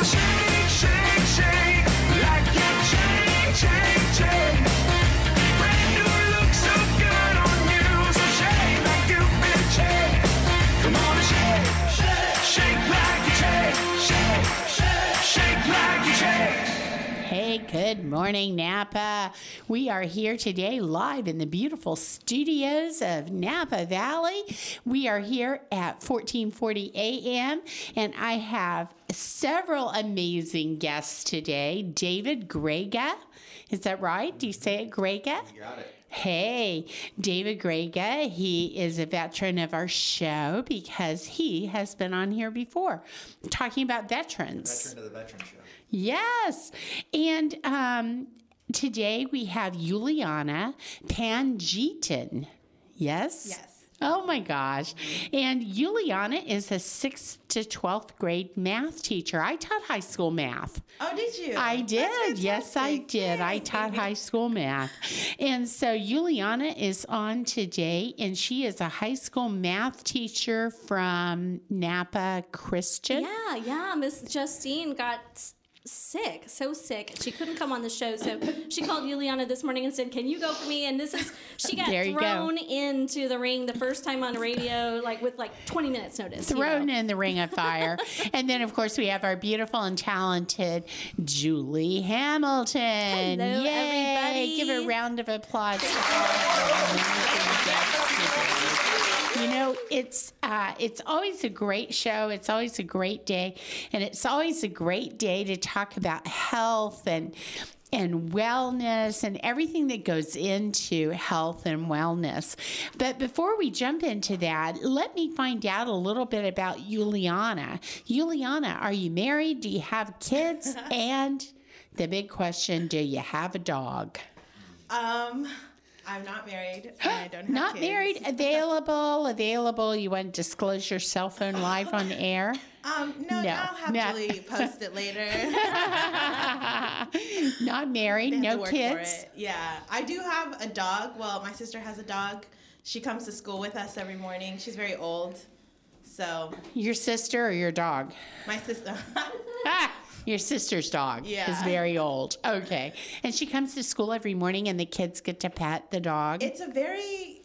shake, shake, shake, like you shake, shake, shake. Brand new look so good on you, so shake like you've been shake. Come on and shake, shake, shake like you shake, shake, shake, shake like you shake. Hey, good morning, Napa. We are here today live in the beautiful studios of Napa Valley. We are here at 1440 AM, and I have several amazing guests today. David Grega, is that right? Do you say it Grega? You got it. Hey, David Grega, he is a veteran of our show because he has been on here before talking about veterans. Veteran of the Veteran Show. Yes. And today we have Juliana Pangitin. Yes? Yes. Oh my gosh. And Juliana is a 6th to 12th grade math teacher. I taught high school math. Oh, did you? I did. That's Yes, I fantastic. did. I Yay. taught high school math. And so Juliana is on today, and she is a high school math teacher from Napa Christian. Yeah. Miss Justine got sick, so sick. She couldn't come on the show, so she called Juliana this morning and said, "Can you go for me?" And she got There you thrown into the ring the first time on radio, with 20 minutes notice. Thrown in the ring of fire. And then, of course, we have our beautiful and talented Julie Hamilton. Hello, Yay. everybody. Give a round of applause. You know, it's always a great show. It's always a great day. And it's always a great day to talk about health and wellness and everything that goes into health and wellness. But before we jump into that, let me find out a little bit about Juliana. Juliana, are you married? Do you have kids? And the big question, do you have a dog? I'm not married. And I don't have Not kids. married, available. You want to disclose your cell phone live on air? No, No. I'll have No. Julie post it later. Not married, They have to no work kids. for it. Yeah, I do have a dog. Well, my sister has a dog. She comes to school with us every morning. She's very old, so Your sister or your dog? my sister. Your sister's dog Yeah. is very old. Okay. And she comes to school every morning and the kids get to pet the dog. It's a very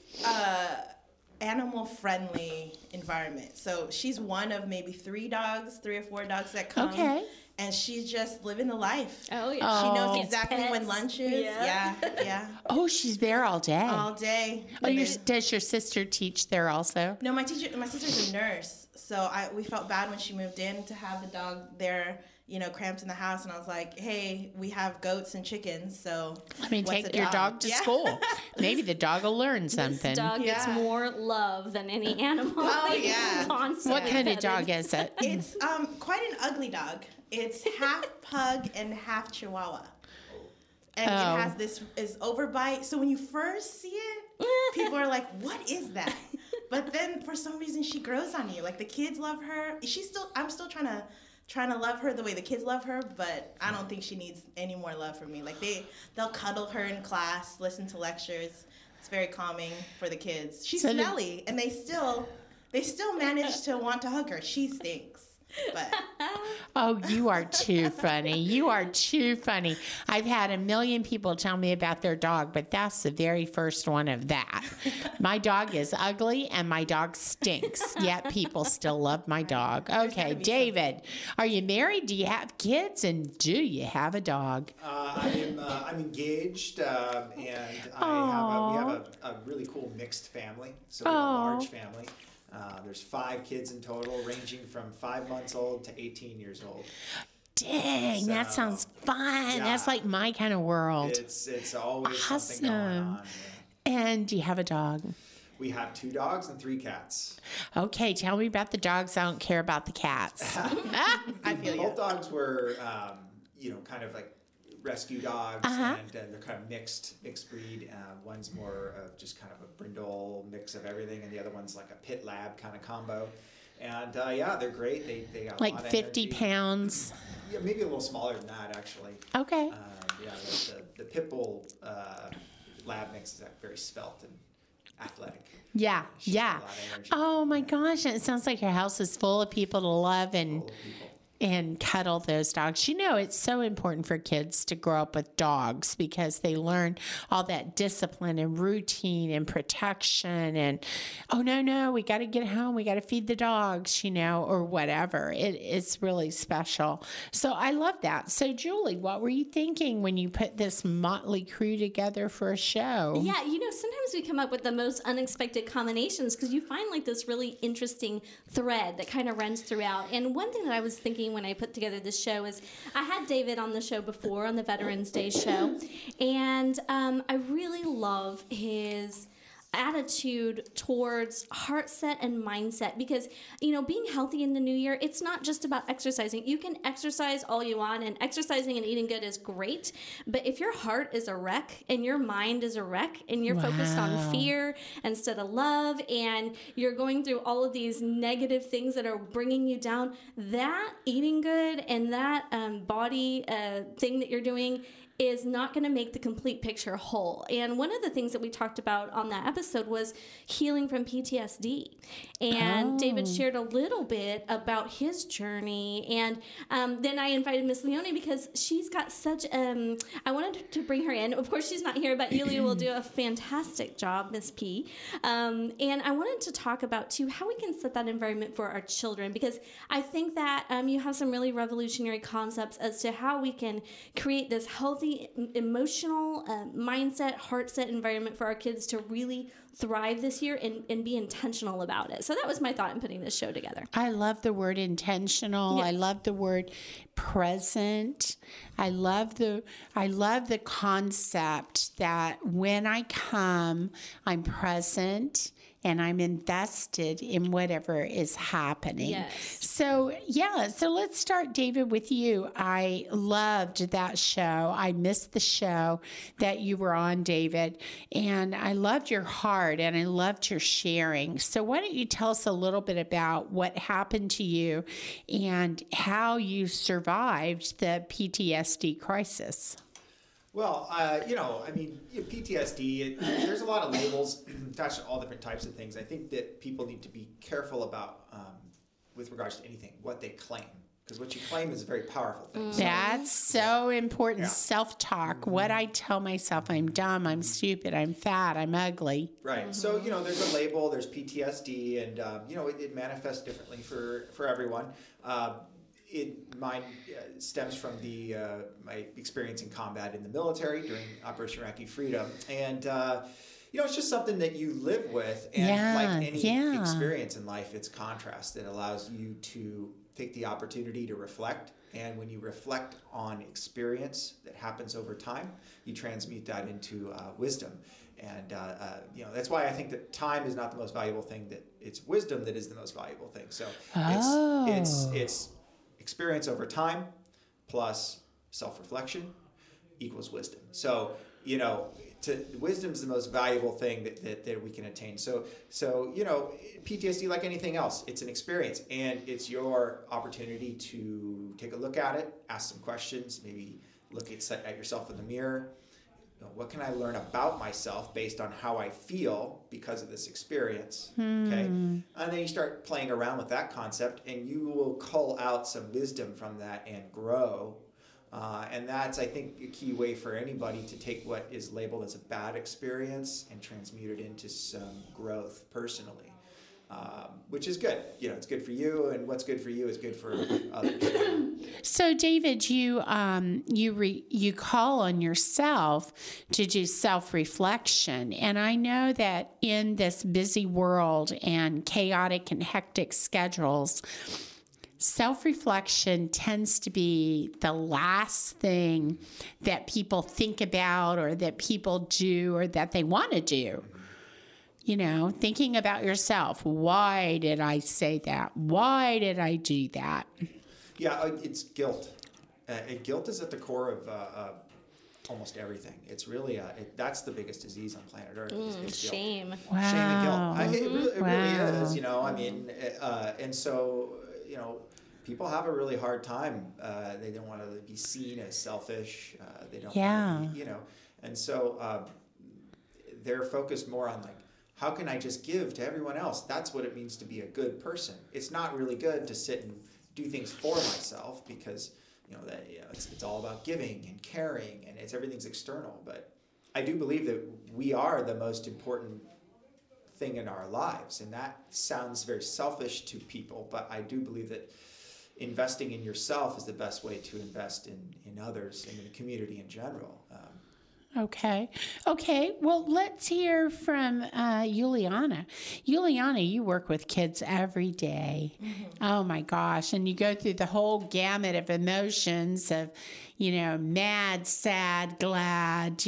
animal-friendly environment. So she's one of maybe 3 or 4 dogs that come. Okay. And she's just living the life. Oh, yeah. She knows Oh. exactly when Pets. lunch is. Yeah. Yeah. Oh, she's there all day. All day. Oh, does your sister teach there also? No, my sister's a nurse, so we felt bad when she moved in to have the dog there, cramped in the house. And I was like, hey, we have goats and chickens, so I mean, what's take a your dog to Yeah. school. Maybe the dog will learn something. This dog gets Yeah. more love than any animal. Oh, He's yeah. constantly What kind of petted. dog is it? It's quite an ugly dog. It's half pug and half chihuahua. And Oh. it has this overbite. So when you first see it, people are like, what is that? But then for some reason she grows on you. Like the kids love her. I'm still trying to love her the way the kids love her, but I don't think she needs any more love from me. Like they'll cuddle her in class, listen to lectures. It's very calming for the kids. She's So smelly, and they still manage to want to hug her. She stinks. But Oh, you are too funny. You are too funny. I've had a million people tell me about their dog, but that's the very first one of that. My dog is ugly and my dog stinks, yet people still love my dog. Okay, David, are you married? Do you have kids? And do you have a dog? I'm engaged, and we have a really cool mixed family. So we have a large family. There's 5 kids in total, ranging from 5 months old to 18 years old. Dang, that So, sounds fun. yeah. That's like my kind of world. It's always something going Awesome. on. And do you have a dog? We have 2 dogs and 3 cats. Okay, tell me about the dogs. I don't care about the cats. I feel you. Both dogs were, kind of like rescue dogs, and they're kind of mixed breed. One's more of just kind of a brindle mix of everything, and the other one's like a pit lab kind of combo. And they're great. They got a Like lot of 50 energy. pounds. Yeah, maybe a little smaller than that actually. Okay. The pit bull lab mix is very svelte and athletic. Yeah, She's yeah. got a lot of energy. Oh my gosh, and it sounds like your house is full of people to love and Full of people. and cuddle those dogs. You know, it's so important for kids to grow up with dogs because they learn all that discipline and routine and protection and, oh, no, we got to get home. We got to feed the dogs, you know, or whatever. It's really special. So I love that. So, Julie, what were you thinking when you put this motley crew together for a show? Yeah, you know, sometimes we come up with the most unexpected combinations because you find like this really interesting thread that kind of runs throughout. And one thing that I was thinking when I put together this show is I had David on the show before on the Veterans Day show, and I really love his attitude towards heart set and mindset because, you know, being healthy in the new year, it's not just about exercising. You can exercise all you want, and exercising and eating good is great, but if your heart is a wreck and your mind is a wreck and you're focused on fear instead of love and you're going through all of these negative things that are bringing you down, that eating good and that body thing that you're doing is not going to make the complete picture whole. And one of the things that we talked about on that episode was healing from PTSD. And David shared a little bit about his journey. And then I invited Miss Leone because she's got such, I wanted to bring her in. Of course, she's not here, but Yulia will do a fantastic job, Miss P. And I wanted to talk about, too, how we can set that environment for our children, because I think that you have some really revolutionary concepts as to how we can create this healthy emotional mindset, heart set environment for our kids to really thrive this year and be intentional about it. So that was my thought in putting this show together. I love the word intentional. Yeah. I love the word present. I love the concept that when I come, I'm present and I'm invested in whatever is happening. Yes. So let's start, David, with you. I loved that show. I missed the show that you were on, David, and I loved your heart and I loved your sharing. So why don't you tell us a little bit about what happened to you and how you survived the PTSD crisis? Well, PTSD, there's a lot of labels attached to all different types of things. I think that people need to be careful about, with regards to anything, what they claim. Because what you claim is a very powerful thing. That's so important. Yeah. Self-talk. What I tell myself, I'm dumb, I'm stupid, I'm fat, I'm ugly. Right. So, there's a label, there's PTSD, and, it manifests differently for everyone. Mine stems from my experience in combat in the military during Operation Iraqi Freedom. And, it's just something that you live with. And like any experience in life, it's contrast that allows you to take the opportunity to reflect. And when you reflect on experience that happens over time, you transmute that into wisdom. And, that's why I think that time is not the most valuable thing, that it's wisdom that is the most valuable thing. So it's experience over time plus self-reflection equals wisdom. So, wisdom is the most valuable thing that we can attain. So, PTSD, like anything else, it's an experience, and it's your opportunity to take a look at it, ask some questions, maybe look at yourself in the mirror. What can I learn about myself based on how I feel because of this experience? Okay, and then you start playing around with that concept, and you will cull out some wisdom from that and grow. And that's, I think, a key way for anybody to take what is labeled as a bad experience and transmute it into some growth personally, which is good. It's good for you, and what's good for you is good for others. So, David, you call on yourself to do self-reflection, and I know that in this busy world and chaotic and hectic schedules, self-reflection tends to be the last thing that people think about or that people do or that they want to do. Thinking about yourself. Why did I say that? Why did I do that? Yeah, it's guilt. Guilt is at the core of almost everything. It's really that's the biggest disease on planet Earth. Is guilt. Shame. Wow. Shame and guilt. It really is. And so people have a really hard time. They don't want to be seen as selfish. They don't. Want to be, and so they're focused more on how can I just give to everyone else? That's what it means to be a good person. It's not really good to sit and do things for myself because it's all about giving and caring and everything's external. But I do believe that we are the most important thing in our lives, and that sounds very selfish to people, but I do believe that investing in yourself is the best way to invest in others and in the community in general. Okay. Well, let's hear from Juliana. Juliana, you work with kids every day. Mm-hmm. Oh my gosh. And you go through the whole gamut of emotions of, mad, sad, glad,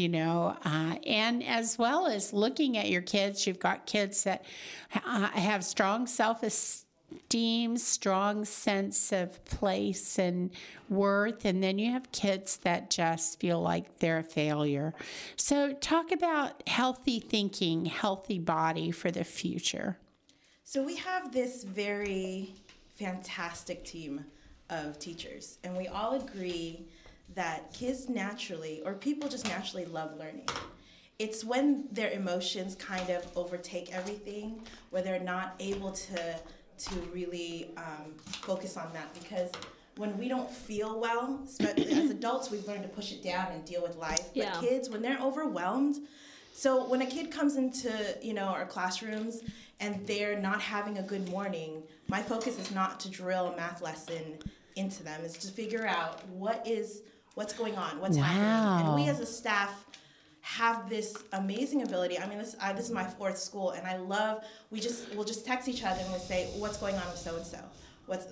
and as well as looking at your kids, you've got kids that have strong self-esteem, strong sense of place and worth, and then you have kids that just feel like they're a failure. So talk about healthy thinking, healthy body for the future. So we have this very fantastic team of teachers, and we all agree that kids naturally, or people just naturally love learning. It's when their emotions kind of overtake everything, where they're not able to really focus on that, because when we don't feel well, as adults, we've learned to push it down and deal with life. But kids, when they're overwhelmed, so when a kid comes into our classrooms and they're not having a good morning, my focus is not to drill a math lesson into them. It's to figure out what's going on, what's happening. And we as a staff have this amazing ability. I mean, this is my 4th school, and we'll just text each other and we'll say, what's going on with so-and-so? What's,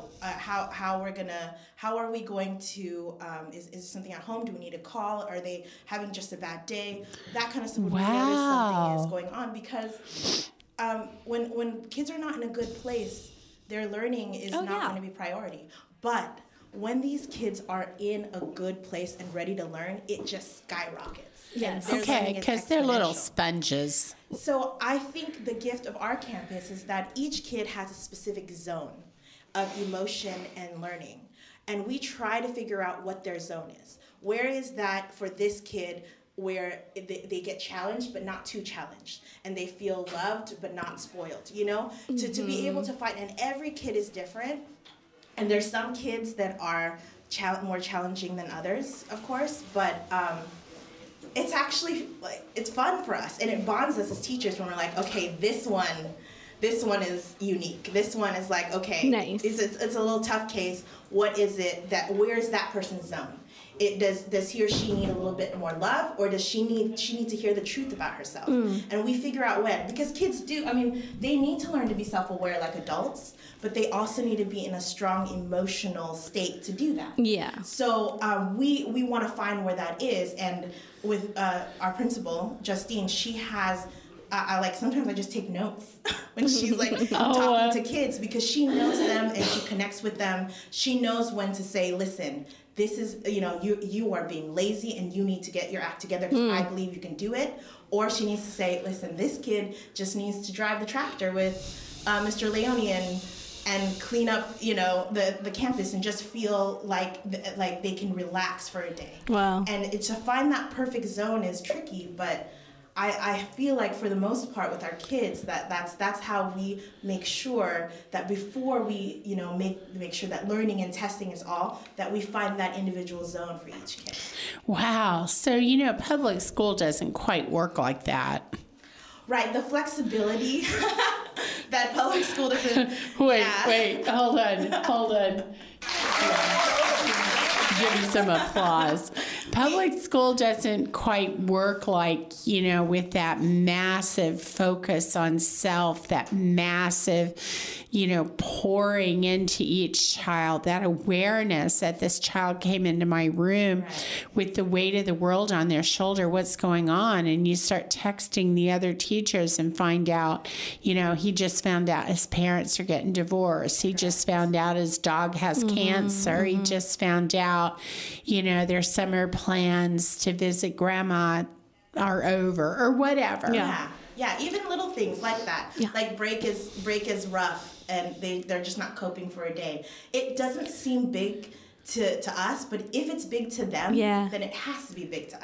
how are we going to, is something at home? Do we need a call? Are they having just a bad day? That kind of stuff. When we notice something is going on, because when kids are not in a good place, their learning is not going to be priority. But when these kids are in a good place and ready to learn, it just skyrockets. Yes. Okay, because they're little sponges. So I think the gift of our campus is that each kid has a specific zone of emotion and learning. And we try to figure out what their zone is. Where is that for this kid where they get challenged but not too challenged, and they feel loved but not spoiled, to be able to find, and every kid is different. And there's some kids that are more challenging than others, of course, but it's actually it's fun for us, and it bonds us as teachers when we're like, okay, this one is unique. This one is like, okay, nice. It's a little tough case. What is it where's that person's zone? Does he or she need a little bit more love, or does she need to hear the truth about herself? And we figure out when, because kids they need to learn to be self-aware like adults, but they also need to be in a strong emotional state to do that. Yeah. So we want to find where that is, and with our principal, Justine, she has, sometimes I just take notes when she's talking to kids, because she knows them and she connects with them. She knows when to say, listen, this is, you are being lazy and you need to get your act together because I believe you can do it. Or she needs to say, listen, this kid just needs to drive the tractor with Mr. Leone and clean up, the campus and just feel like they can relax for a day. Wow. And to find that perfect zone is tricky, but I feel like for the most part with our kids that's how we make sure that before we make sure that learning and testing is all, that we find that individual zone for each kid. Wow. So public school doesn't quite work like that. Right, the flexibility that public school doesn't. Wait, hold on. Give you some applause. Public school doesn't quite work like, with that massive focus on self, that massive, pouring into each child, that awareness that this child came into my room with the weight of the world on their shoulder, what's going on? And you start texting the other teachers and find out, he just found out his parents are getting divorced. He just found out his dog has cancer. He just found out, their summer plans to visit grandma are over or whatever. Yeah, even little things like that. Yeah. Like break is rough and they're just not coping for a day. It doesn't seem big to us, but if it's big to them, then it has to be big to us.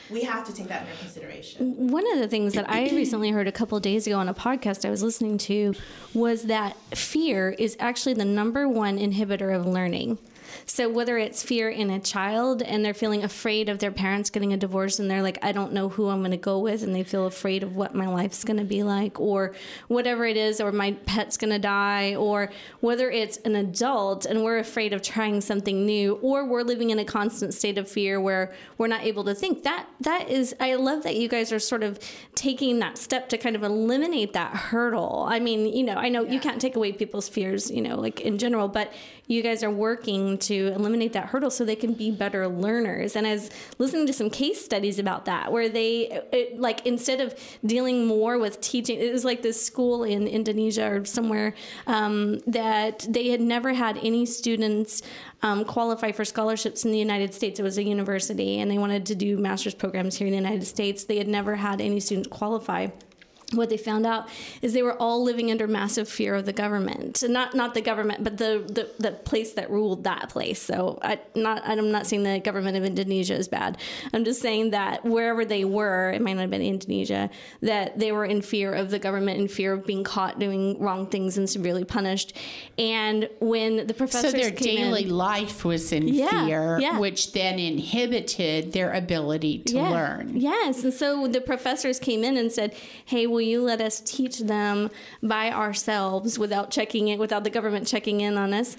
we have to take that into consideration. One of the things that I recently heard a couple of days ago on a podcast I was listening to was that fear is actually the number one inhibitor of learning. So whether it's fear in a child and they're feeling afraid of their parents getting a divorce and they're like, I don't know who I'm going to go with, and they feel afraid of what my life's going to be like, or whatever it is, or my pet's going to die, or whether it's an adult and we're afraid of trying something new, or we're living in a constant state of fear where we're not able to think. That is, I love that you guys are sort of taking that step to kind of eliminate that hurdle. I mean, you know, I know you can't take away people's fears, you know, like in general, but you guys are working to eliminate that hurdle so they can be better learners. And I was listening to some case studies about that, where like instead of dealing more with teaching, it was like this school in Indonesia or somewhere that they had never had any students qualify for scholarships in the United States. It was a university, and they wanted to do master's programs here in the United States. They had never had any students qualify. What they found out is they were all living under massive fear of the government. Not the government, but the place that ruled that place. So I'm not saying the government of Indonesia is bad. I'm just saying that wherever they were, it might not have been Indonesia, that they were in fear of the government, in fear of being caught doing wrong things and severely punished. And when the professors So their came daily in, life was in fear, which then inhibited their ability to learn. Yes. And so the professors came in and said, hey, will you let us teach them by ourselves without the government checking in on us,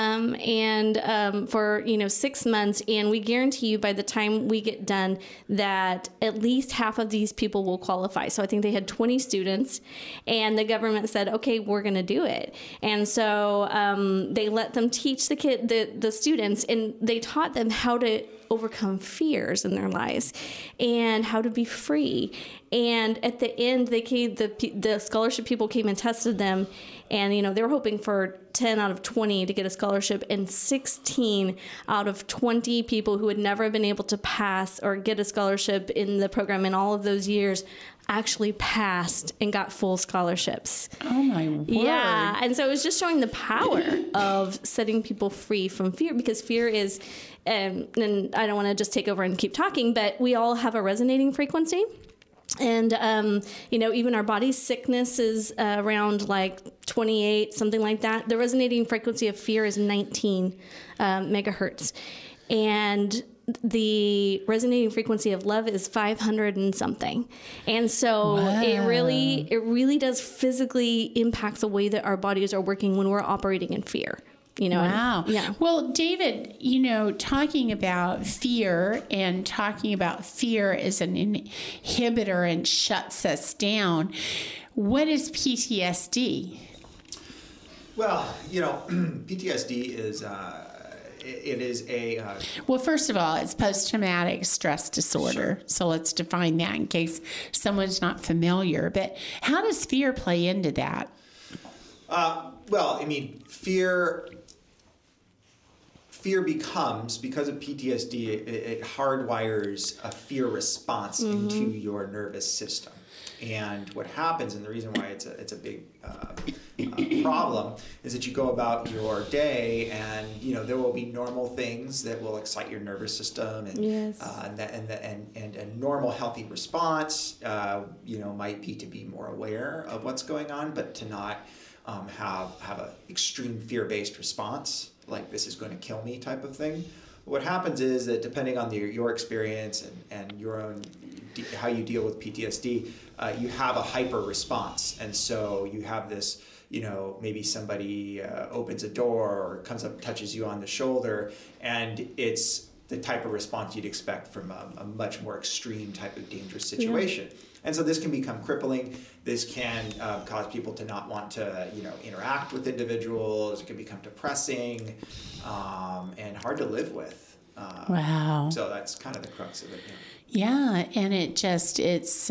for 6 months, and we guarantee you by the time we get done that at least half of these people will qualify. So I think they had 20 students, and the government said, okay, we're going to do it. And so they let them teach the students, and they taught them how to overcome fears in their lives and how to be free. And at the end, the scholarship people came and tested them, and they were hoping for 10 out of 20 to get a scholarship, and 16 out of 20 people who had never been able to pass or get a scholarship in the program in all of those years actually passed and got full scholarships. Oh my word. Yeah. And so it was just showing the power of setting people free from fear, because fear is, and I don't want to just take over and keep talking, but we all have a resonating frequency. And, even our body's sickness is around like 28, something like that. The resonating frequency of fear is 19 megahertz. And the resonating frequency of love is 500 and something. And so it really does physically impact the way that our bodies are working when we're operating in fear. Wow. Yeah. Well, David, talking about fear and talking about fear as an inhibitor and shuts us down, what is PTSD? Well, PTSD is... it is a... Well, first of all, it's post-traumatic stress disorder. Sure. So let's define that in case someone's not familiar. But how does fear play into that? Fear becomes, because of PTSD, it hardwires a fear response into your nervous system. And what happens, and the reason why it's a big problem, is that you go about your day, and there will be normal things that will excite your nervous system, and and a normal healthy response, might be to be more aware of what's going on, but to not have an extreme fear-based response, like this is going to kill me type of thing. What happens is that depending on your experience and your own how you deal with PTSD, you have a hyper response, and so you have this. Maybe somebody opens a door or comes up, touches you on the shoulder, and it's the type of response you'd expect from a much more extreme type of dangerous situation. Yeah. And so this can become crippling. This can cause people to not want to, interact with individuals. It can become depressing and hard to live with. Wow. So that's kind of the crux of it. Yeah, and it's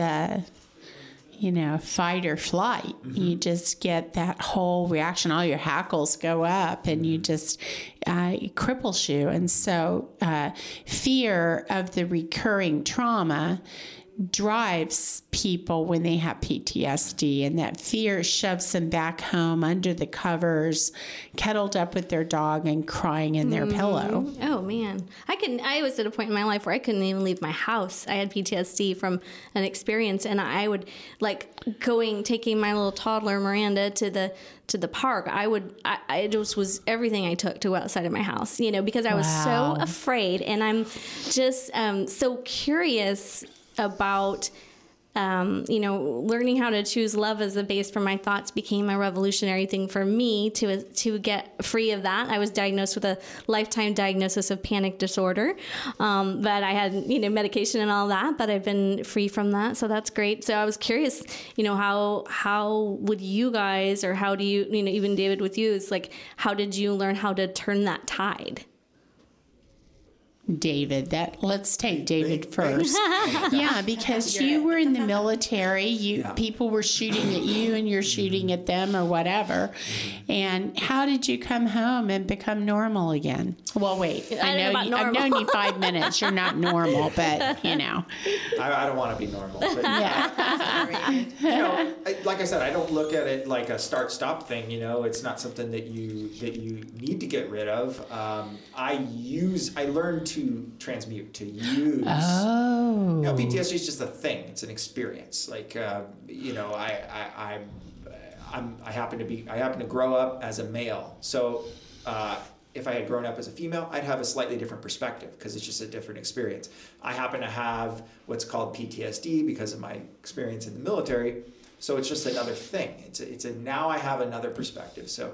fight or flight. Mm-hmm. You just get that whole reaction. All your hackles go up, and you just it cripples you. And so fear of the recurring trauma drives people when they have PTSD, and that fear shoves them back home under the covers, cuddled up with their dog and crying in their pillow. Oh man, I was at a point in my life where I couldn't even leave my house. I had PTSD from an experience, and I would taking my little toddler Miranda to the park. I just was everything I took to go outside of my house, because I was so afraid. And I'm just so curious about learning how to choose love as a base for my thoughts became a revolutionary thing for me to get free of that. I was diagnosed with a lifetime diagnosis of panic disorder, but I had medication and all that, but I've been free from that, so that's great. So I was curious, how would you guys, or how do you, even David with you, is like, how did you learn how to turn that tide? David, let's take David first. Yeah, because you were in the military. People were shooting at you and you're shooting at them or whatever. And how did you come home and become normal again? Well, wait, I've known you 5 minutes. You're not normal, but I don't want to be normal. But, like I said, I don't look at it like a start-stop thing. It's not something that you need to get rid of. I learned to transmute, to use. Oh. PTSD is just a thing. It's an experience. Like, I happen to grow up as a male. So, if I had grown up as a female, I'd have a slightly different perspective because it's just a different experience. I happen to have what's called PTSD because of my experience in the military. So it's just another thing. Now I have another perspective. So,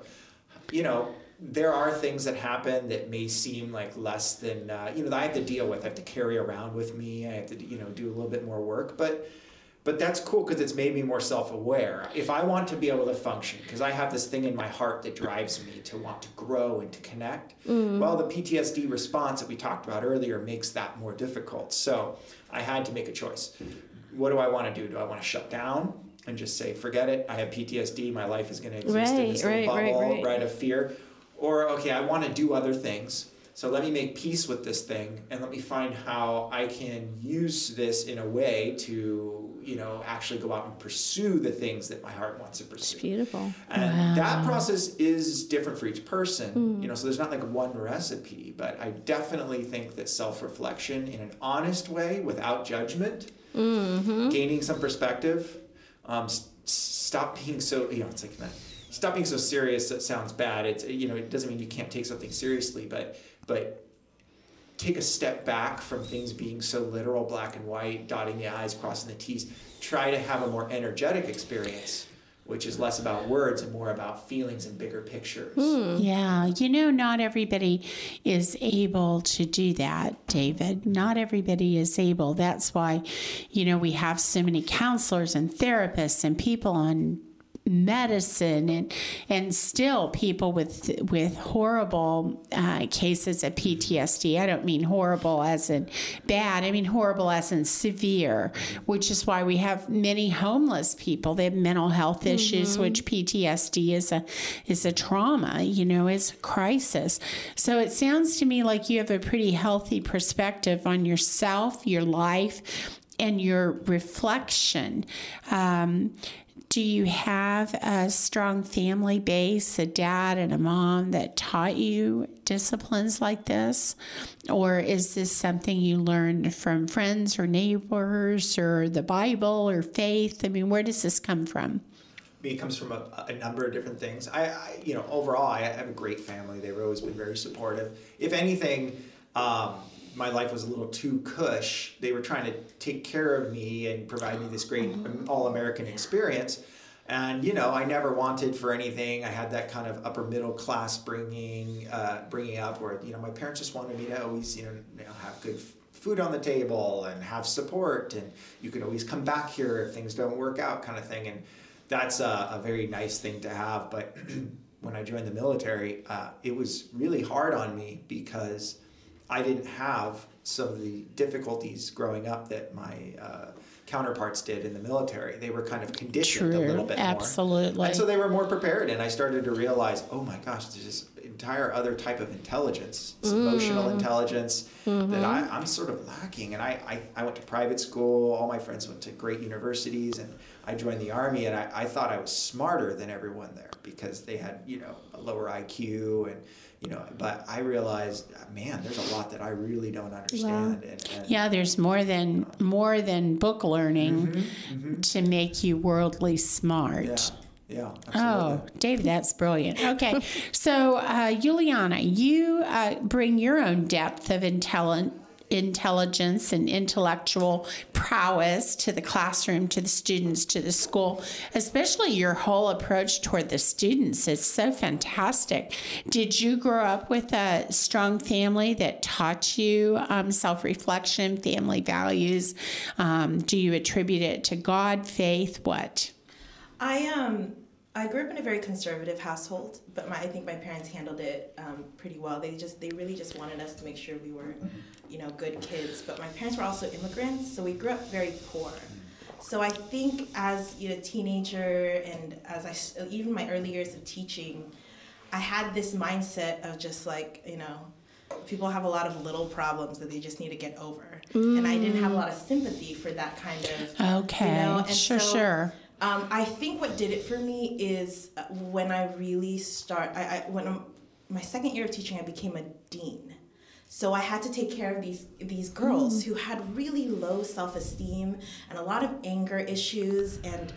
there are things that happen that may seem like less than, that I have to deal with. I have to carry around with me. I have to, do a little bit more work. But that's cool because it's made me more self-aware. If I want to be able to function, because I have this thing in my heart that drives me to want to grow and to connect, well, the PTSD response that we talked about earlier makes that more difficult. So I had to make a choice. What do I want to do? Do I want to shut down and just say, forget it, I have PTSD, my life is going to exist in this little bubble, of fear? Or, okay, I want to do other things, so let me make peace with this thing, and let me find how I can use this in a way to, actually go out and pursue the things that my heart wants to pursue. It's beautiful. And that process is different for each person, so there's not like one recipe, but I definitely think that self-reflection in an honest way, without judgment, gaining some perspective, stop being so, it's like that. Stop being so serious. That sounds bad. It's it doesn't mean you can't take something seriously, but take a step back from things being so literal, black and white, dotting the I's, crossing the T's. Try to have a more energetic experience, which is less about words and more about feelings and bigger pictures. Yeah, not everybody is able to do that, David. Not everybody is able. That's why, we have so many counselors and therapists and people on medicine and still people with horrible cases of PTSD. I don't mean horrible as in bad. I mean horrible as in severe, which is why we have many homeless people. They have mental health issues, which PTSD is a trauma, is a crisis. So it sounds to me like you have a pretty healthy perspective on yourself, your life, and your reflection. Do you have a strong family base, a dad and a mom that taught you disciplines like this? Or is this something you learned from friends or neighbors or the Bible or faith? I mean, where does this come from? It comes from a number of different things. Overall, I have a great family. They've always been very supportive. If anything, my life was a little too cush. They were trying to take care of me and provide me this great all-American experience. And, I never wanted for anything. I had that kind of upper middle class bringing up where, my parents just wanted me to always, have good food on the table and have support. And you could always come back here if things don't work out kind of thing. And that's a very nice thing to have. But when I joined the military, it was really hard on me because I didn't have some of the difficulties growing up that my counterparts did in the military. They were kind of conditioned a little bit more. Absolutely. And so they were more prepared, and I started to realize, oh my gosh, entire other type of intelligence, it's emotional intelligence that I'm sort of lacking. And I went to private school. All my friends went to great universities, and I joined the Army, and I thought I was smarter than everyone there because they had, a lower IQ and, but I realized, man, there's a lot that I really don't understand. And Yeah, there's more than book learning to make you worldly smart. Yeah, Oh, absolutely. David, that's brilliant. Okay, so Juliana, you bring your own depth of intelligence and intellectual prowess to the classroom, to the students, to the school, especially your whole approach toward the students is so fantastic. Did you grow up with a strong family that taught you self-reflection, family values? Do you attribute it to God, faith, what? I grew up in a very conservative household, but I think my parents handled it pretty well. They really just wanted us to make sure we were, good kids. But my parents were also immigrants, so we grew up very poor. So I think as a teenager and even my early years of teaching, I had this mindset of just people have a lot of little problems that they just need to get over, and I didn't have a lot of sympathy for that kind of. Okay, And sure. I think what did it for me is when I really my second year of teaching, I became a dean. So I had to take care of these girls who had really low self-esteem and a lot of anger issues, and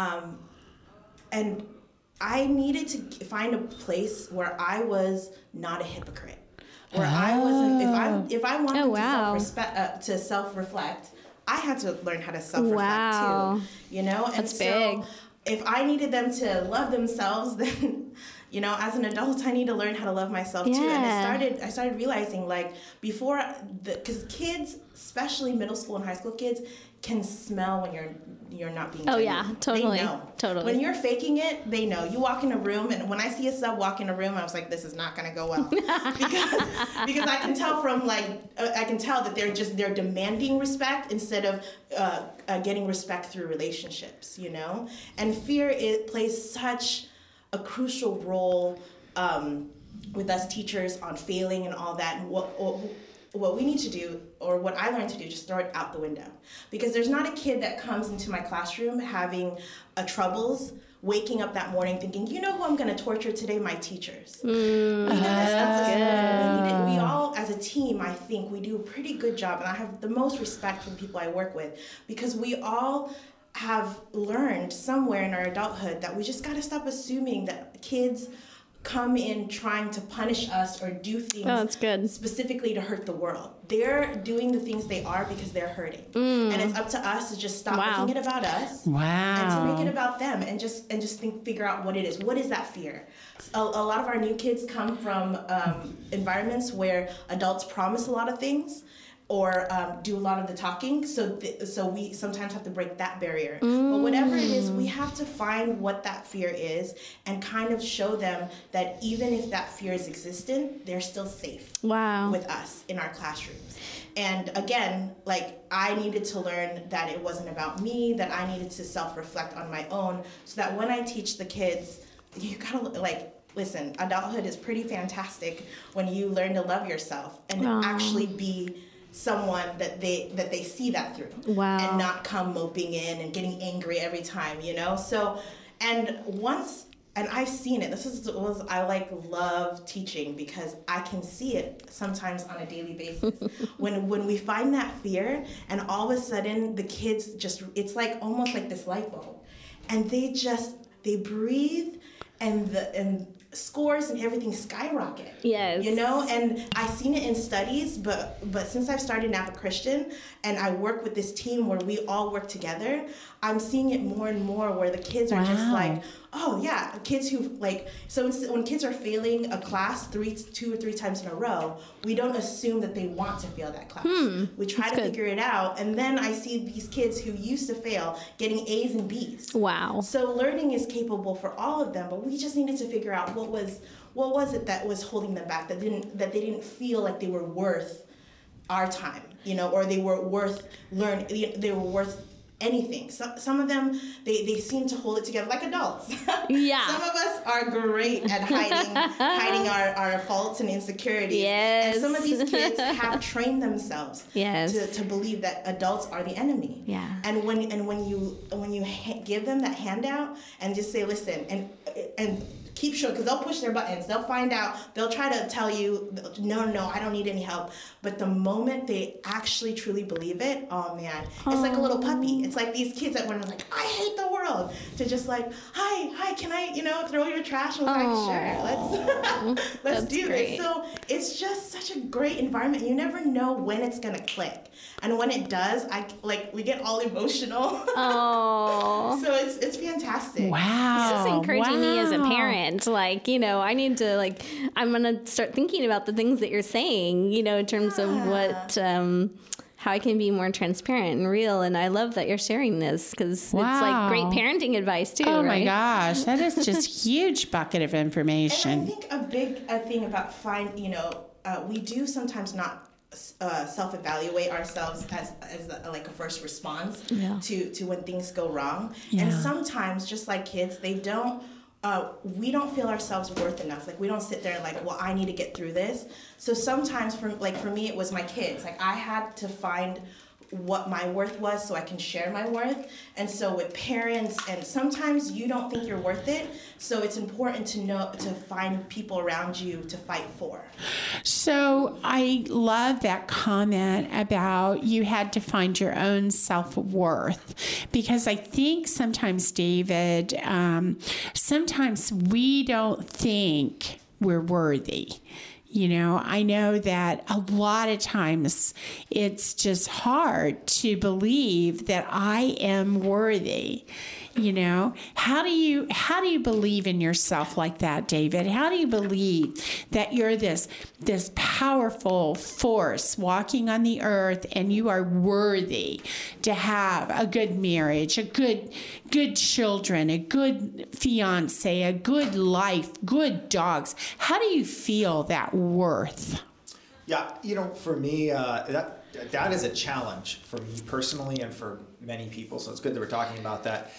I needed to find a place where I was not a hypocrite, where I wasn't. If I wanted to self-reflect, I had to learn how to self-reflect too. And That's so big. if I needed them to love themselves, then as an adult, I need to learn how to love myself too. And I started realizing because kids, especially middle school and high school kids, can smell when you're not being genuine. Yeah, totally. They know. Totally. When you're faking it, they know. You walk in a room, and when I see a sub walk in a room, I was like, this is not going to go well. because I can tell that they're demanding respect instead of getting respect through relationships, And fear, plays such a crucial role with us teachers on failing and all that. And what we need to do, or what I learned to do, just throw it out the window. Because there's not a kid that comes into my classroom having troubles, waking up that morning thinking, who I'm going to torture today? My teachers. We all, as a team, I think we do a pretty good job, and I have the most respect for the people I work with, because we all have learned somewhere in our adulthood that we just got to stop assuming that kids come in trying to punish us or do things that's good. specifically to hurt the world. They're doing the things they are because they're hurting. And it's up to us to just stop making it about us and to make it about them, and just figure out what it is. What is that fear? A lot of our new kids come from environments where adults promise a lot of things or do a lot of the talking, so we sometimes have to break that barrier. But whatever it is, we have to find what that fear is and kind of show them that even if that fear is existent, they're still safe with us in our classrooms. And again, I needed to learn that it wasn't about me, that I needed to self-reflect on my own, so that when I teach the kids, you gotta listen, adulthood is pretty fantastic when you learn to love yourself and actually be someone that they see that through, and not come moping in and getting angry every time, So, and I've seen it. I love teaching because I can see it sometimes on a daily basis. when we find that fear, and all of a sudden the kids it's almost like this light bulb, and they breathe, and scores and everything skyrocket. Yes. And I've seen it in studies, but since I've started Napa Christian and I work with this team where we all work together, I'm seeing it more and more where the kids are just oh yeah, kids who so when kids are failing a class 2 or 3 times in a row, we don't assume that they want to fail that class. We try to figure it out, and then I see these kids who used to fail getting A's and B's. Wow. So learning is capable for all of them, but we just needed to figure out what was it that was holding them back, that they didn't feel like they were worth our time, or they were worth learning, they were worth anything. Some of them, they seem to hold it together like adults. Yeah. Some of us are great at hiding our faults and insecurities. Yes. And some of these kids have trained themselves Yes. to believe that adults are the enemy. Yeah. And when you give them that handout and just say, listen, and keep showing, because they'll push their buttons. They'll find out. They'll try to tell you, no, I don't need any help. But the moment they actually truly believe it, oh man, it's like a little puppy. It's like these kids that were like, I hate the world, to just like, hi, can I, throw your trash? I was like, sure, let's do great. this. So it's just such a great environment. You never know when it's gonna click, and when it does, we get all emotional. Oh. So it's fantastic. Wow. This is encouraging me as a Wow. parent. I need to, I'm going to start thinking about the things that you're saying, in terms of what, how I can be more transparent and real. And I love that you're sharing this, because it's like great Wow. parenting advice too, Oh right? my gosh, that is just huge bucket of And I information. think a big thing about we do sometimes not self-evaluate ourselves as a first response Yeah. to when things go wrong. Yeah. And sometimes, just like kids, we don't feel ourselves worth enough. Like, we don't sit there and well, I need to get through this. So sometimes for me, it was my kids. I had to find what my worth was so I can share my worth. And so with parents, and sometimes you don't think you're worth it, so it's important to find people around you to fight for. So I love that comment about you had to find your own self-worth, because I think sometimes, David, sometimes we don't think we're worthy. I know that a lot of times it's just hard to believe that I am worthy. How do you believe in yourself like that, David? How do you believe that you're this powerful force walking on the earth, and you are worthy to have a good marriage, a good children, a good fiance, a good life, good dogs? How do you feel that worth? Yeah, for me, that is a challenge for me personally and for many people. So it's good that we're talking about that.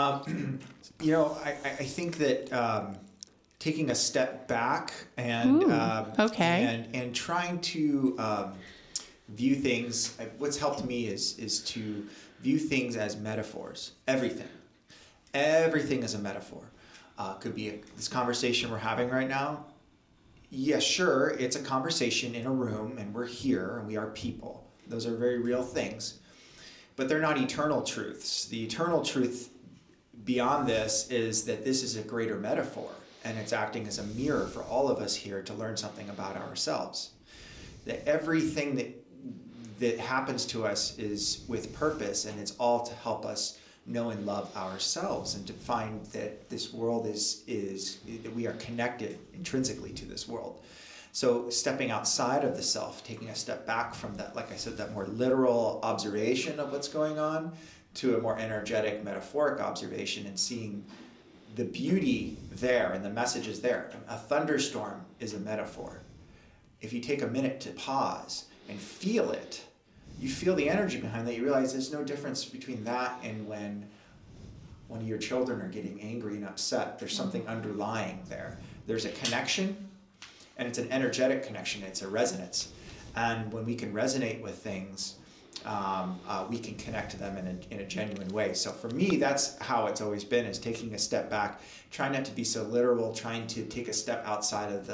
I think that taking a step back and and trying to view things. What's helped me is to view things as metaphors. Everything is a metaphor. Could be this conversation we're having right now. Yeah, sure, it's a conversation in a room, and we're here, and we are people. Those are very real things, but they're not eternal truths. The eternal truth beyond this is that this is a greater metaphor, and it's acting as a mirror for all of us here to learn something about ourselves. That everything that happens to us is with purpose, and it's all to help us know and love ourselves, and to find that this world is that we are connected intrinsically to this world. So stepping outside of the self, taking a step back from that, like I said, that more literal observation of what's going on, to a more energetic, metaphoric observation, and seeing the beauty there and the messages there. A thunderstorm is a metaphor. If you take a minute to pause and feel it, you feel the energy behind that. You realize there's no difference between that and when one of your children are getting angry and upset. There's something underlying there. There's a connection, and it's an energetic connection. It's a resonance. And when we can resonate with things, we can connect to them in a genuine way. So for me, that's how it's always been, is taking a step back, trying not to be so literal, trying to take a step outside of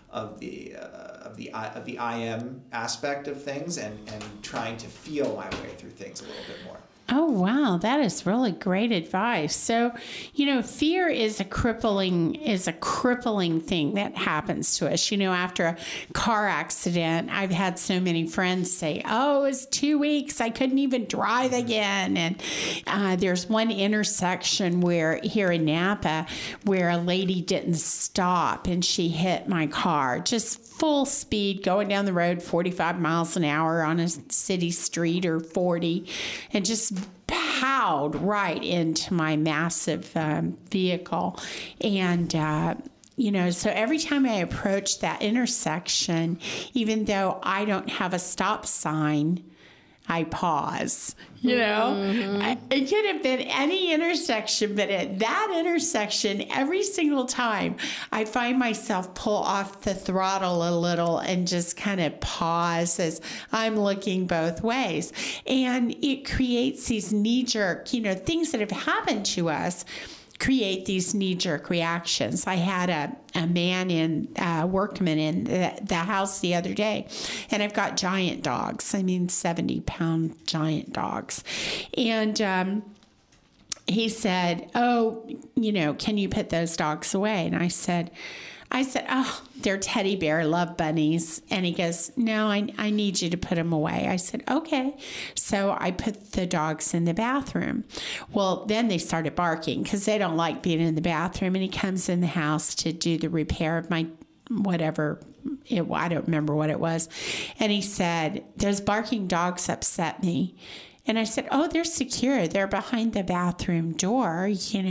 the I am aspect of things, and trying to feel my way through things a little bit more. Oh, wow. That is really great advice. So, fear is a crippling thing that happens to us. After a car accident, I've had so many friends say, oh, it was 2 weeks. I couldn't even drive again. And there's one intersection here in Napa where a lady didn't stop, and she hit my car, just full speed going down the road, 45 miles an hour on a city street, or 40, and just plowed right into my massive vehicle. And so every time I approach that intersection, even though I don't have a stop sign, I pause. You know, it could have been any intersection, but at that intersection, every single time, I find myself pull off the throttle a little and just kind of pause as I'm looking both ways. And it creates these knee-jerk, things that have happened to us create these knee-jerk reactions. I had a man workman in the house the other day, and I've got giant dogs. 70-pound giant dogs. And he said, "Oh, can you put those dogs away?" And I said, "Oh, they're teddy bear love bunnies." And he goes, "No, I need you to put them away." I said, "Okay." So I put the dogs in the bathroom. Well, then they started barking because they don't like being in the bathroom. And he comes in the house to do the repair of my whatever. I don't remember what it was. And he said, "Those barking dogs upset me." And I said, "Oh, they're secure. They're behind the bathroom door,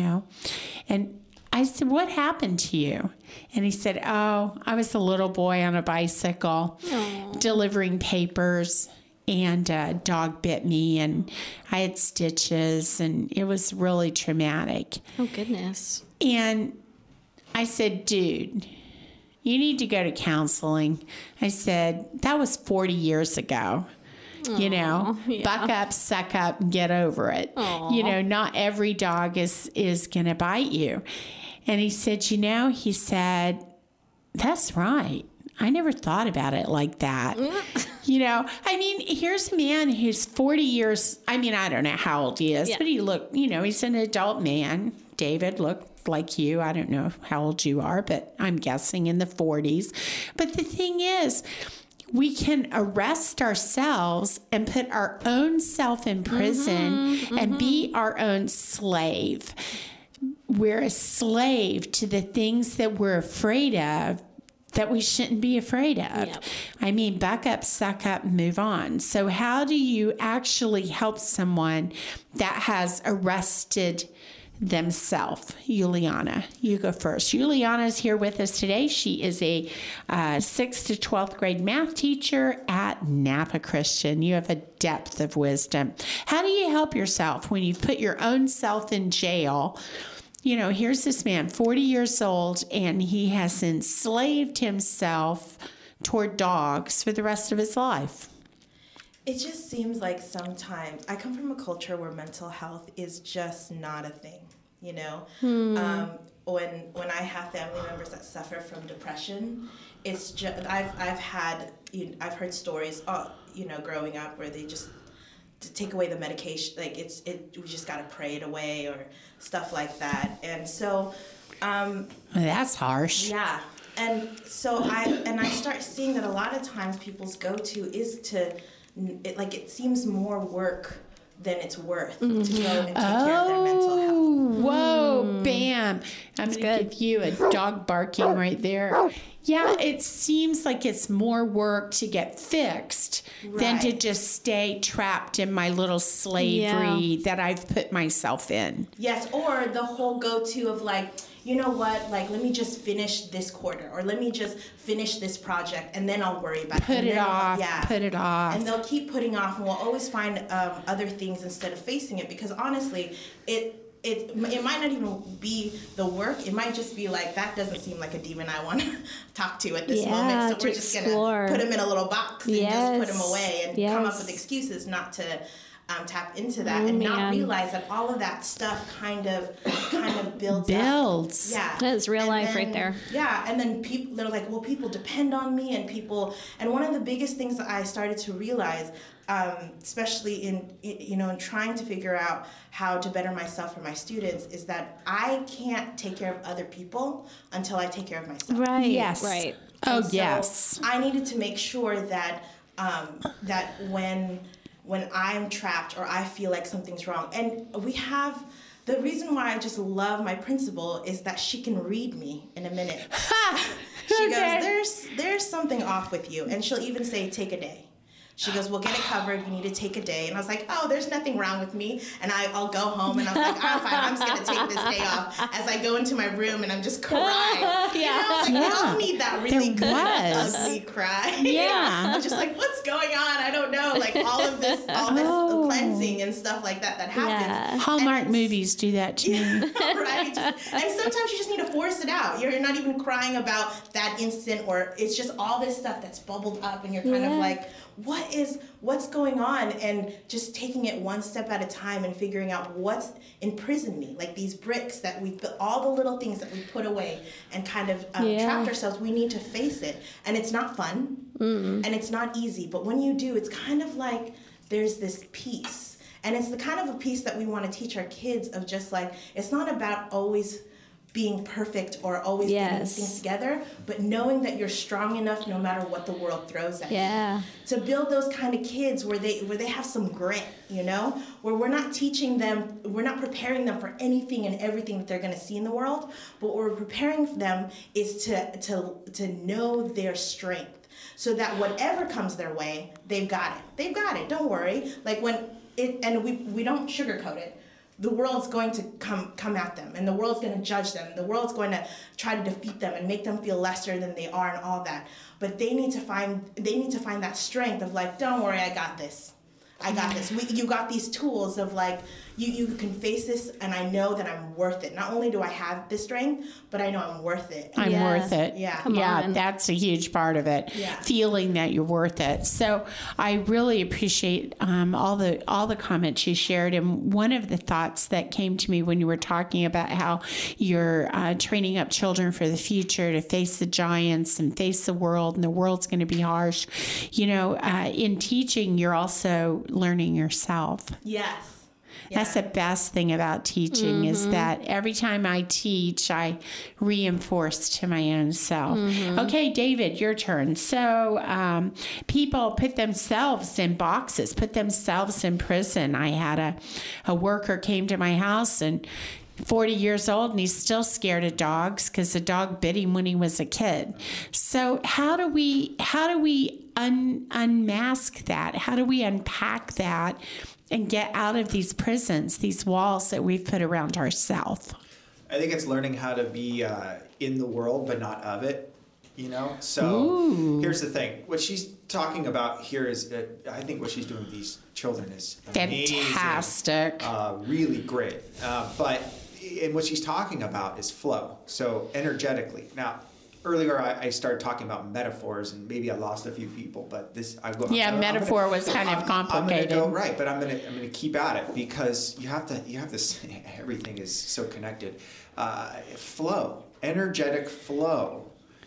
And I said, "What happened to you?" And he said, "Oh, I was a little boy on a bicycle delivering papers, and a dog bit me, and I had stitches, and it was really traumatic." Oh, goodness. And I said, "Dude, you need to go to counseling." I said, "That was 40 years ago. Buck up, suck up, and get over it." Not every dog is going to bite you. And he said, he said, "That's right. I never thought about it like that." Here's a man who's 40 years. I don't know how old he is, but he looked, he's an adult man. David looked like you. I don't know how old you are, but I'm guessing in the 40s. But the thing is, we can arrest ourselves and put our own self in prison and be our own slave. We're a slave to the things that we're afraid of that we shouldn't be afraid of. Yep. Buck up, suck up, and move on. So how do you actually help someone that has arrested themselves? Juliana, you go first. Juliana's here with us today. She is a 6th to 12th grade math teacher at Napa Christian. You have a depth of wisdom. How do you help yourself when you've put your own self in jail? Here's this man, 40 years old, and he has enslaved himself toward dogs for the rest of his life. It just seems like sometimes I come from a culture where mental health is just not a thing, When I have family members that suffer from depression, it's just I've heard stories, growing up where they just to take away the medication, we just gotta pray it away or stuff like that, and so that's harsh. Yeah, and so I start seeing that a lot of times people's go-to is it seems more work than it's worth to go and take care of their mental health. Whoa, bam. I'm going to give you a dog barking right there. Yeah, it seems like it's more work to get fixed than to just stay trapped in my little slavery that I've put myself in. Yes, or the whole go-to of you know what, let me just finish this quarter, or let me just finish this project, and then I'll worry about it. Put it off. And they'll keep putting off, and we'll always find other things instead of facing it, because honestly, it might not even be the work. It might just be that doesn't seem like a demon I want to talk to at this moment, so we're just going to put him in a little box and just put him away and come up with excuses not to tap into that and not realize that all of that stuff kind of builds up. Yeah, that is real life right there. Yeah, and then they're like, well, people depend on me, and one of the biggest things that I started to realize, especially in trying to figure out how to better myself for my students, is that I can't take care of other people until I take care of myself. Right. Yes. Right. Oh, so yes. I needed to make sure that that when I'm trapped or I feel like something's wrong. And the reason why I just love my principal is that she can read me in a minute. She goes, there's something off with you. And she'll even say, take a day. She goes, we'll get it covered. You need to take a day. And I was like, oh, there's nothing wrong with me. And I'll go home and I was like, oh, fine, I'm just going to take this day off as I go into my room and I'm just crying. You don't need that really good, ugly cry. Yeah. I'm just like, what's going going on? I don't know. Like all this cleansing and stuff like that happens. Yeah. Hallmark movies do that to me. Right? And sometimes you just need to force it out. You're not even crying about that instant, or it's just all this stuff that's bubbled up, and you're kind of like, what's going on? And just taking it one step at a time and figuring out what's imprisoned me, like these bricks that we put, all the little things that we put away and kind of trapped ourselves. We need to face it, and it's not fun, and it's not easy. But when you do, it's kind of like there's this peace, and it's the kind of a peace that we want to teach our kids, of just like, it's not about always being perfect or always getting things together, but knowing that you're strong enough no matter what the world throws at you. To build those kind of kids where they have some grit, you know, where we're not teaching them, we're not preparing them for anything and everything that they're going to see in the world, but what we're preparing them is to know their strength, so that whatever comes their way, they've got it. They've got it. Don't worry. Like we don't sugarcoat it. The world's going to come at them, and the world's going to judge them. The world's going to try to defeat them and make them feel lesser than they are, and all that. But they need to find that strength of like, don't worry, I got this. I got this. You got these tools of like, you can face this, and I know that I'm worth it. Not only do I have this strength, but I know I'm worth it. I'm worth it. Yeah. Come yeah, on. that's a huge part of it. Yeah. Feeling that you're worth it. So I really appreciate all the comments you shared. And one of the thoughts that came to me when you were talking about how you're training up children for the future to face the giants and face the world, and the world's going to be harsh. You know, in teaching, you're also learning yourself. Yes. That's the best thing about teaching, is that every time I teach, I reinforce to my own self. Okay, David, your turn. So people put themselves in boxes, put themselves in prison. I had a worker came to my house, and 40 years old, and he's still scared of dogs because a dog bit him when he was a kid. So how do we unmask that? How do we unpack that and get out of these prisons, these walls that we've put around ourselves? I think it's learning how to be in the world but not of it, you know? So here's the thing. What she's talking about here is, I think what she's doing with these children is amazing, fantastic. really great. And what she's talking about is flow, so energetically. Now, earlier I started talking about metaphors, and maybe I lost a few people, but Metaphor was kind of complicated. I'm gonna go right, but I'm gonna keep at it, because you have to everything is so connected. Flow, energetic flow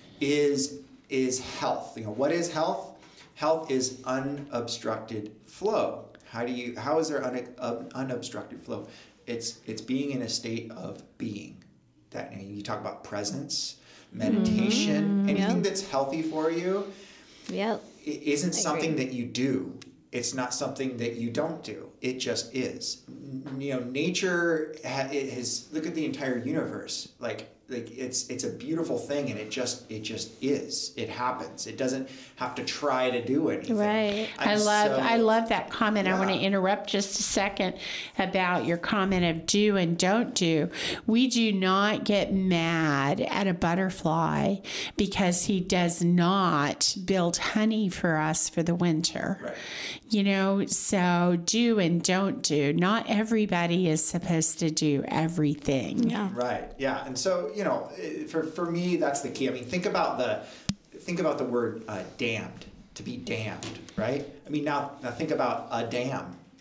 is health. You know, what is health? Health is unobstructed flow. How is there unobstructed flow? It's being in a state of being. That, you talk about presence, meditation, anything that's healthy for you. It isn't something that you do. It's not something that you don't do. It just is. You know, nature look at the entire universe. Like it's a beautiful thing, and it just is. It happens. It doesn't have to try to do anything. Right. I love that comment. I want to interrupt just a second about your comment of do and don't do. We do not get mad at a butterfly because he does not build honey for us for the winter. Right. You know, so do and don't do. Not everybody is supposed to do everything. Yeah. Right. Yeah. And so, you know, for me, that's the key. I mean, think about the word damned. To be damned, right? I mean, now think about a dam.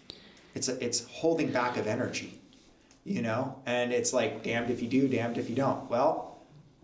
It's holding back of energy, you know, and it's like damned if you do, damned if you don't. Well,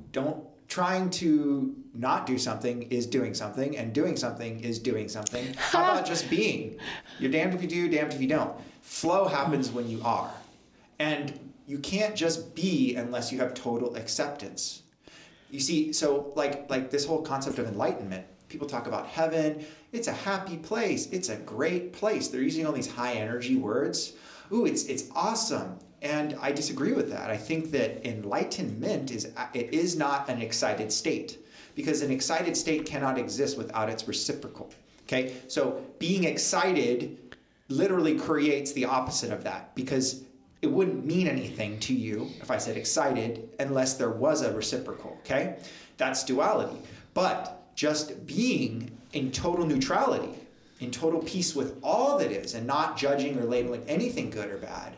trying to not do something is doing something, and doing something is doing something. How about just being? You're damned if you do, damned if you don't. Flow happens when you are, and you can't just be unless you have total acceptance. You see, so like this whole concept of enlightenment. People talk about heaven. It's a happy place. It's a great place. They're using all these high energy words. Ooh, it's awesome. And I disagree with that. I think that enlightenment is not an excited state, because an excited state cannot exist without its reciprocal. Okay? So being excited literally creates the opposite of that, because it wouldn't mean anything to you if I said excited unless there was a reciprocal. Okay? That's duality. But just being in total neutrality, in total peace with all that is and not judging or labeling anything good or bad,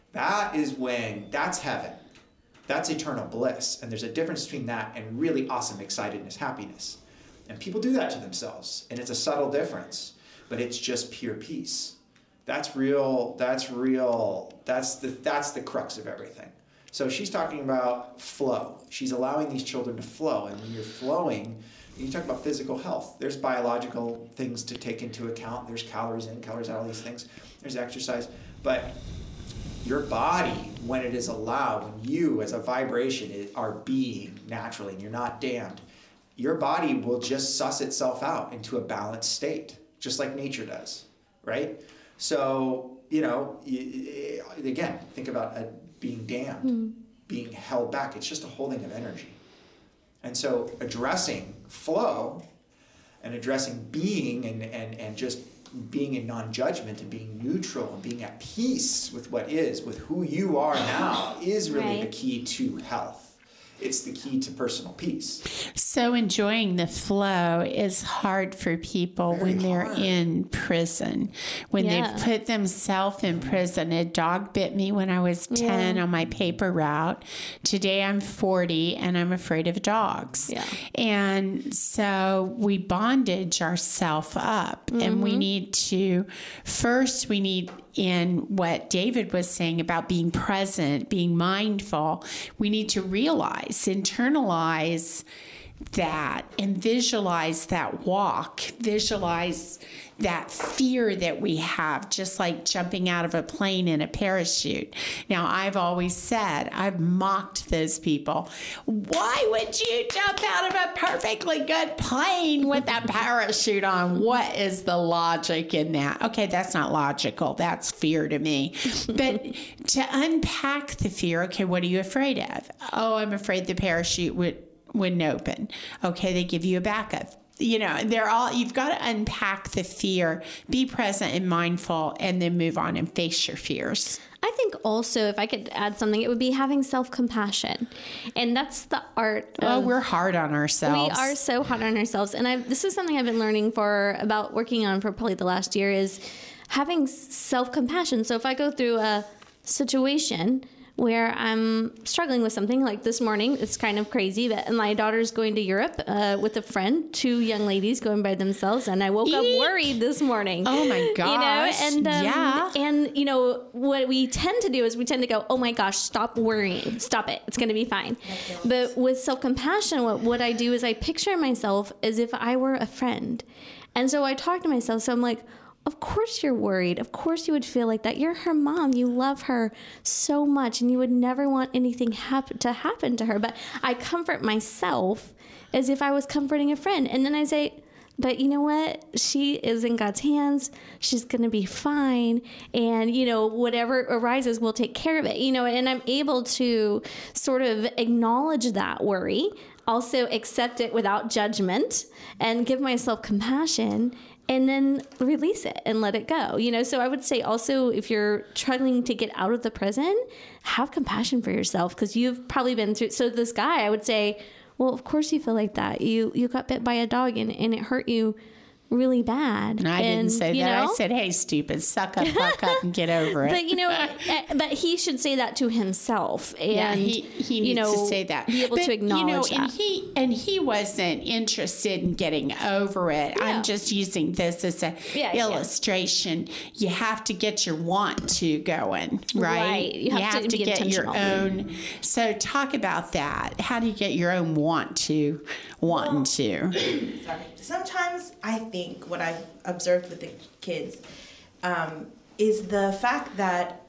that's heaven. That's eternal bliss. And there's a difference between that and really awesome excitedness, happiness. And people do that to themselves. And it's a subtle difference, but it's just pure peace. That's real. That's the crux of everything. So she's talking about flow. She's allowing these children to flow. And when you're flowing, you talk about physical health. There's biological things to take into account. There's calories in, calories out, all these things. There's exercise. But your body, when it is allowed, when you as a vibration are being naturally and you're not damned, your body will just suss itself out into a balanced state, just like nature does, right? So, again, think about being damned, being held back. It's just a holding of energy. And so addressing flow and addressing being and just being in non-judgment and being neutral and being at peace with what is, with who you are now, is really the key to health. It's the key to personal peace. So enjoying the flow is hard for people when they're in prison, when they've put themselves in prison. A dog bit me when I was 10 on my paper route. Today I'm 40 and I'm afraid of dogs. Yeah. And so we bondage ourselves up and we need to, first we need, in what David was saying about being present, being mindful, we need to realize, internalize that and visualize that walk, visualize that fear that we have, just like jumping out of a plane in a parachute. Now, I've always said, I've mocked those people. Why would you jump out of a perfectly good plane with a parachute on? What is the logic in that? Okay, that's not logical. That's fear to me. But to unpack the fear, okay, what are you afraid of? Oh, I'm afraid the parachute wouldn't open. Okay, they give you a backup. You've got to unpack the fear, be present and mindful, and then move on and face your fears. I think also, if I could add something, it would be having self-compassion. And that's the art of... we're hard on ourselves. We are so hard on ourselves. And this is something I've been learning working on for probably the last year, is having self-compassion. So if I go through a situation where I'm struggling with something, like this morning, it's kind of crazy, but my daughter's going to Europe with a friend, 2 young ladies going by themselves, and I woke up worried this morning. Oh my gosh. And what we tend to do is we tend to go, oh my gosh, stop worrying, stop it, it's going to be fine. But with self-compassion, what I do is I picture myself as if I were a friend. And so I talk to myself, so I'm like, of course you're worried. Of course you would feel like that. You're her mom. You love her so much, and you would never want anything to happen to her. But I comfort myself as if I was comforting a friend. And then I say, but you know what? She is in God's hands. She's going to be fine. And, whatever arises, we'll take care of it. And I'm able to sort of acknowledge that worry, also accept it without judgment, and give myself compassion, and then release it and let it go. So I would say also, if you're struggling to get out of the prison, have compassion for yourself, because you've probably been through. So this guy, I would say, well, of course you feel like that. You got bit by a dog and it hurt you really bad. I didn't say that. I said, hey, stupid, suck up, buck up, and get over it. But but he should say that to himself. And, he needs to say that. Be able to acknowledge that. And he wasn't interested in getting over it. No. I'm just using this as an illustration. You have to get your want to going, right? You have to get your own. So talk about that. How do you get your own wanting to? Sorry. Sometimes I think what I've observed with the kids is the fact that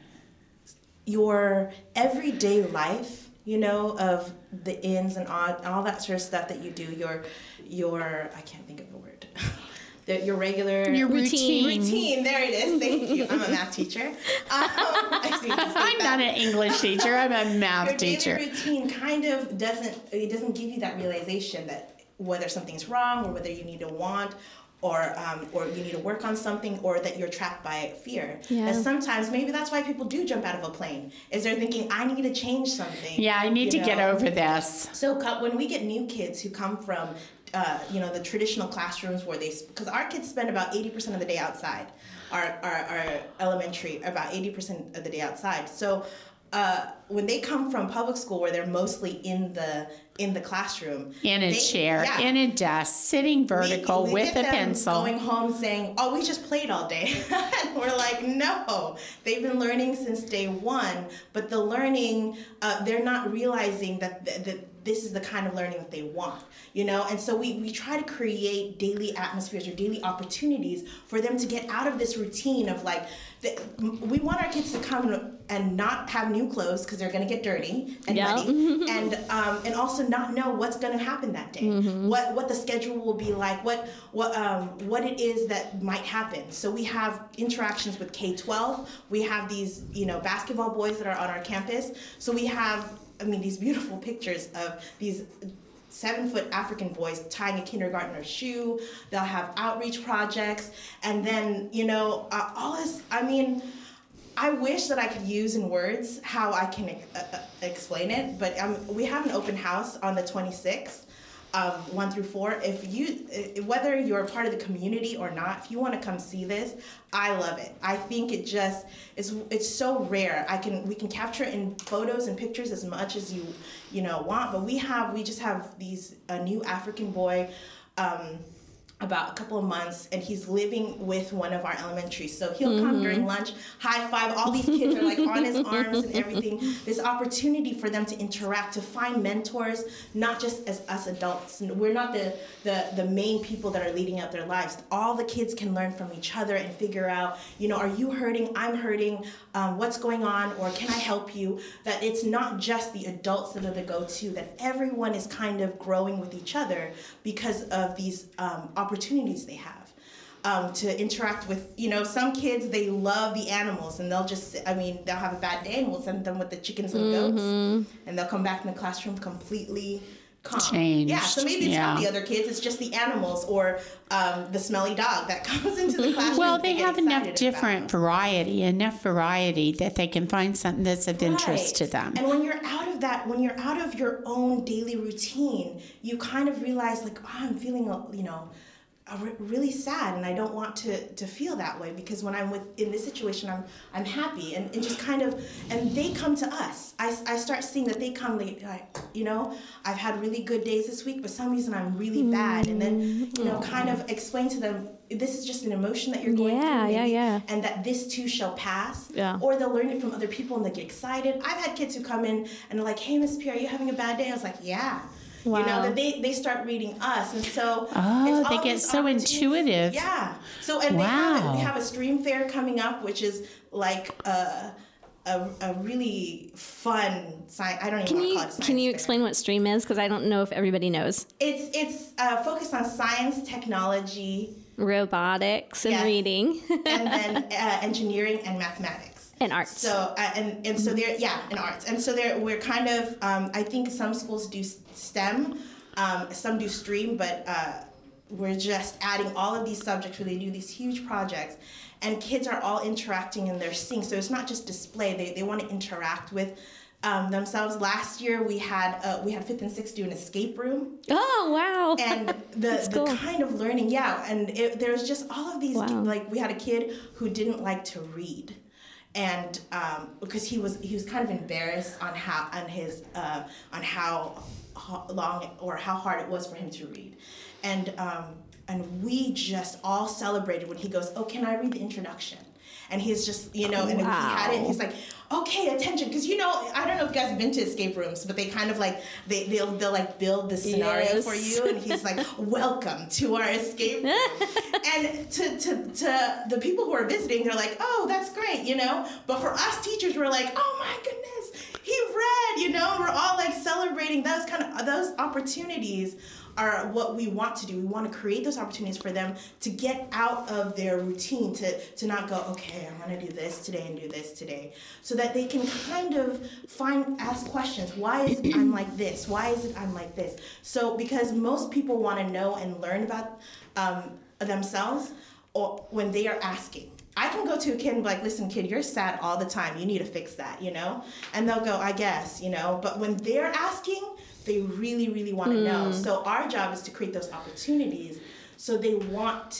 your everyday life, of the ins and outs, all that sort of stuff that you do, your I can't think of the word. Your regular... Your routine. Routine, there it is. Thank you. I'm a math teacher. I'm not an English teacher. I'm a math teacher. Your daily routine kind of doesn't give you that realization that whether something's wrong or whether you need to want or you need to work on something, or that you're trapped by fear. Yeah. And sometimes maybe that's why people do jump out of a plane, is they're thinking, I need to change something. Yeah, I need to get over this. So when we get new kids who come from the traditional classrooms where because our kids spend about 80% of the day outside. Our elementary, about 80% of the day outside. So when they come from public school, where they're mostly in the classroom, in a chair, in a desk, sitting vertical we with get a them pencil. going home saying, "Oh, we just played all day." And we're like, "No, they've been learning since day one." But the learning, they're not realizing that this is the kind of learning that they want, And so we try to create daily atmospheres or daily opportunities for them to get out of this routine of like, we want our kids to come and not have new clothes because they're going to get dirty and muddy, and also not know what's going to happen that day, what the schedule will be like, what it is that might happen. So we have interactions with K-12. We have these basketball boys that are on our campus. So we have these beautiful pictures of these 7-foot African boys tying a kindergartner's shoe. They'll have outreach projects, and then all this. I wish that I could use in words how I can explain it, but we have an open house on the 26th. 1 through 4. Whether you're a part of the community or not, if you want to come see this, I love it. I think it's so rare. We can capture it in photos and pictures as much as you want, but we just have a new African boy, about a couple of months, and he's living with one of our elementaries. So he'll come during lunch, high five. All these kids are like on his arms and everything. This opportunity for them to interact, to find mentors, not just as us adults. We're not the main people that are leading out their lives. All the kids can learn from each other and figure out, are you hurting? I'm hurting. What's going on? Or can I help you? That it's not just the adults that are the go-to, that everyone is kind of growing with each other because of these opportunities they have to interact with. Some kids, they love the animals, and they'll have a bad day, and we'll send them with the chickens and goats, and they'll come back in the classroom completely calm. Changed. Yeah, so maybe it's not the other kids, it's just the animals or the smelly dog that comes into the classroom. Well, they have enough enough variety that they can find something that's of interest to them. And when you're out of your own daily routine, you kind of realize like, I'm feeling really sad, and I don't want to feel that way, because when I'm in this situation, I'm happy, and just kind of, and they come to us. I start seeing that they come like, I've had really good days this week, but some reason I'm really bad, and then kind of explain to them, this is just an emotion that you're going through, and that this too shall pass. Or they'll learn it from other people and they get excited. I've had kids who come in and are like, "Hey, Miss P, are you having a bad day?" I was like, "Yeah." Wow. That they start reading us, and so they get so intuitive. Yeah. So and we have a stream fair coming up, which is like a really fun science. I don't even want to call it a science Can you fair. explain what stream is? Because I don't know if everybody knows. It's focused on science, technology, robotics, and reading, and then engineering and mathematics. And arts. So and so they're and arts, and so we're kind of I think some schools do STEM, some do STREAM, but we're just adding all of these subjects where they do these huge projects, and kids are all interacting and they're seeing. So it's not just display; they want to interact with themselves. Last year we had 5th and 6th do an escape room. Oh wow! And the kind of learning, and there was just all of these like we had a kid who didn't like to read. And because he was kind of embarrassed on how long or how hard it was for him to read, and we just all celebrated when he goes, "Oh, can I read the introduction?" And he's just, and he had it, and he's like, "Okay, attention," because I don't know if you guys have been to escape rooms, but they kind of like they'll like build the scenario for you, and he's like, "Welcome to our escape room." And to the people who are visiting, they're like, "Oh, that's great," But for us teachers, we're like, "Oh my goodness, he read," We're all like celebrating those opportunities. Are what we want to do. We want to create those opportunities for them to get out of their routine, to not go, okay, I'm going to do this today and do this today, so that they can kind of ask questions. Why is it I'm like this? Why is it I'm like this? So because most people want to know and learn about themselves or when they are asking. I can go to a kid and be like, "Listen, kid, you're sad all the time. You need to fix that," And they'll go, "I guess," But when they're asking, They really, really want to know. So our job is to create those opportunities so they want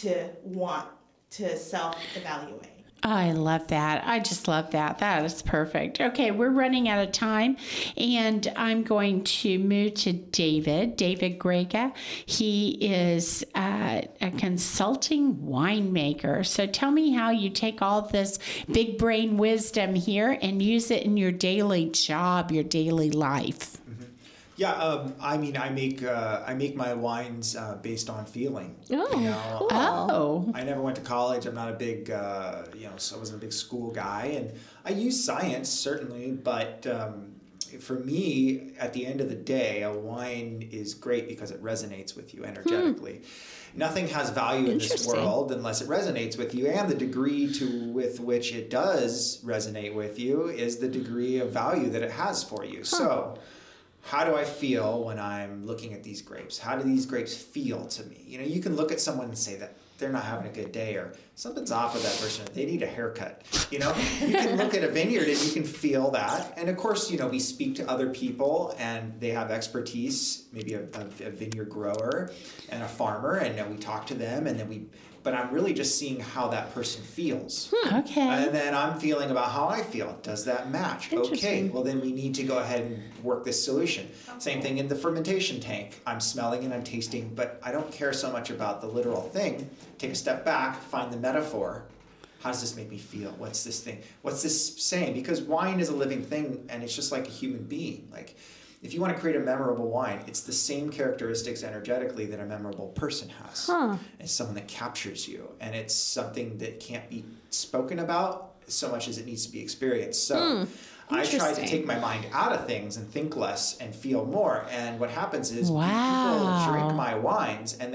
to self-evaluate. I love that. I just love that. That is perfect. Okay, we're running out of time, and I'm going to move to David Grega. He is a consulting winemaker. So tell me how you take all this big brain wisdom here and use it in your daily job, your daily life. Yeah, I mean, I make my wines based on feeling. Oh, You know, cool. Oh, I never went to college. I'm not a big, so I wasn't a big school guy, and I use science certainly, but for me, at the end of the day, a wine is great because it resonates with you energetically. Nothing has value in this Interesting. world unless it resonates with you, and the degree with which it does resonate with you is the degree of value that it has for you. So, how do I feel when I'm looking at these grapes? How do these grapes feel to me? You know, you can look at someone and say that they're not having a good day, or something's off with that person. They need a haircut. You know, you can look at a vineyard and you can feel that. And of course, you know, we speak to other people and they have expertise, maybe a vineyard grower and a farmer, and then we talk to them, and then but I'm really just seeing how that person feels. okay. And then I'm feeling about how I feel. Does that match? Okay, Interesting. well then we need to go ahead and work this solution. Same thing in the fermentation tank. I'm smelling and I'm tasting, but I don't care so much about the literal thing. Take a step back, find the metaphor. How does this make me feel? What's this thing? What's this saying? Because wine is a living thing, and it's just like a human being. Like, if you want to create a memorable wine, it's the same characteristics energetically that a memorable person has. It's someone that captures you, and it's something that can't be spoken about so much as it needs to be experienced. So I try to Interesting. take my mind out of things and think less and feel more. And what happens is Wow. people drink my wines, and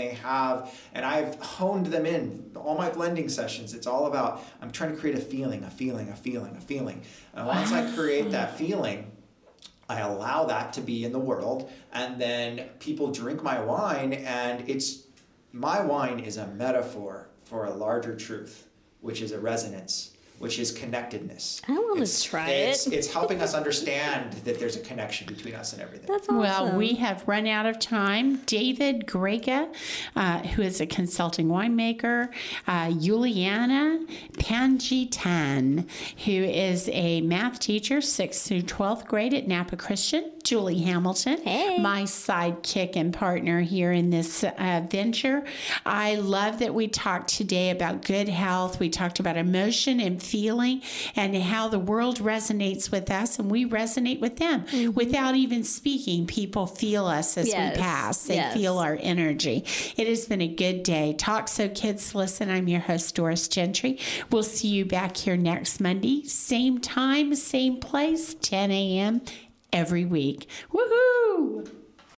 I've honed them in all my blending sessions. It's all about, I'm trying to create a feeling. And once I create that feeling, I allow that to be in the world, and then people drink my wine, and my wine is a metaphor for a larger truth, which is a resonance, which is connectedness. I want to try it. It's helping us understand that there's a connection between us and everything. That's awesome. Well, we have run out of time. David Grega, who is a consulting winemaker, Juliana Panjitan, who is a math teacher, 6th through 12th grade at Napa Christian, Julie Hamilton, Hey. my sidekick and partner here in this venture. I love that we talked today about good health. We talked about emotion and feeling and how the world resonates with us and we resonate with them. Without even speaking, people feel us as Yes. we pass. They Yes. feel our energy. It has been a good day. Talk So Kids Listen. I'm your host, Doris Gentry. We'll see you back here next Monday. Same time, same place, 10 a.m. every week. Woohoo!